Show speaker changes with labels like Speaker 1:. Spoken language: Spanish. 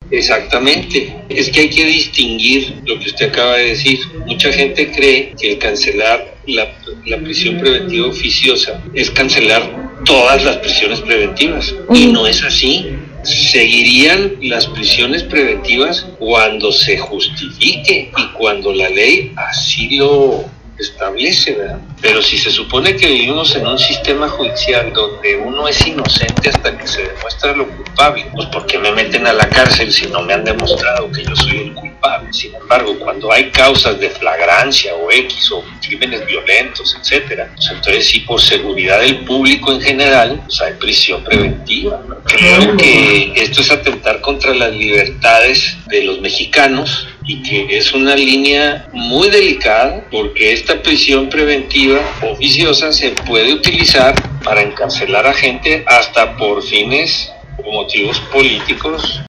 Speaker 1: Exactamente. Es que hay que distinguir lo que usted acaba de decir. Mucha gente cree que el cancelar la prisión preventiva oficiosa es cancelar todas las prisiones preventivas. Y no es así. Seguirían las prisiones preventivas cuando se justifique y cuando la ley así lo establece, ¿verdad? Pero si se supone que vivimos en un sistema judicial donde uno es inocente hasta que se demuestra lo culpable, pues ¿por qué me meten a la cárcel si no me han demostrado que yo soy el culpable? Sin embargo, cuando hay causas de flagrancia o X o crímenes violentos, etcétera, pues entonces sí, por seguridad del público en general, pues hay prisión preventiva. Creo que esto es atentar contra las libertades de los mexicanos y que es una línea muy delicada porque esta prisión preventiva oficiosa se puede utilizar para encarcelar a gente hasta por fines o motivos políticos